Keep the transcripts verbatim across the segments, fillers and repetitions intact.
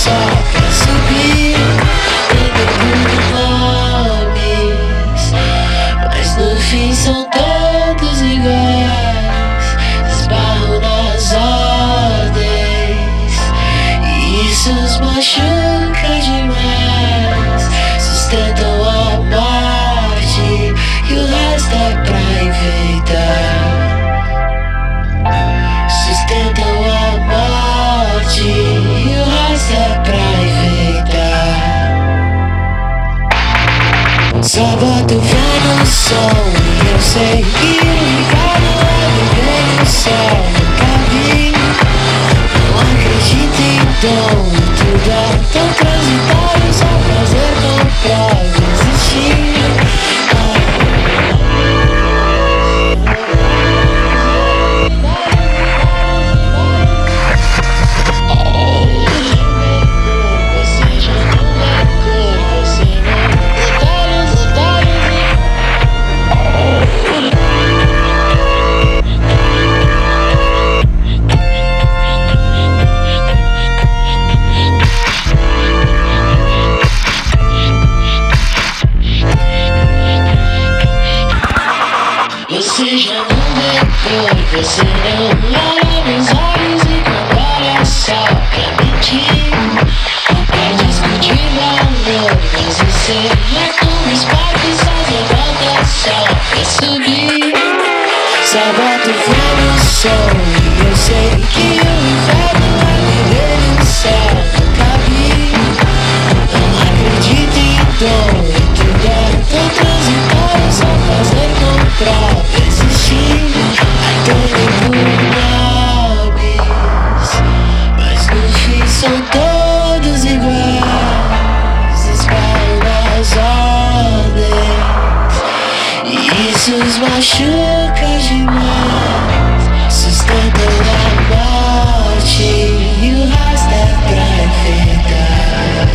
só pra subir, tendo nomes, mas no fim são todos iguais. Esbarro nas ordens e isso os machuca demais. Sustentam a morte e o resto é pra enfeitar. Sustentam a morte e o resto é pra enfeitar. Só boto fé no som e eu sei que o inferno é viver no céu. Nunca vi, não acredito em dom. Tudo é tão transitório, só fazer com prova existir. Você já não é cor, você não olha meus olhos e quando olha só pra mentir. Pra discutir valor, mas você é como Spark, só volta só pra subir. Só boto fé no som e eu sei que o inferno é viver no céu. Nunca vi, não acredito em dom. E tudo é tão transitório, só fazer com prova existir. Atônimo por nomes, mas no fim são todos iguais. Esbarram nas ordens e isso os machuca demais. Sustentam a morte e o resto é pra enfeitar.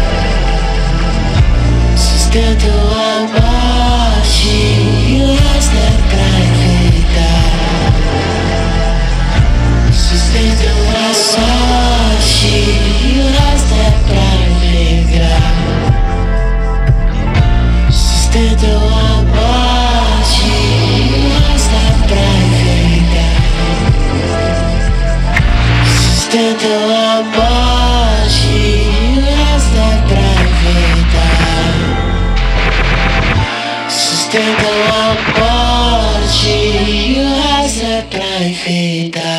Sustentam a morte e o resto é pra enfeitar. Sustentam a sorte e o resto é pra enfeitar. Sustentam a morte e o resto é pra enfeitar. Sustentam a morte e o resto é pra enfeitar. Sustentam a morte e o resto é pra enfeitar.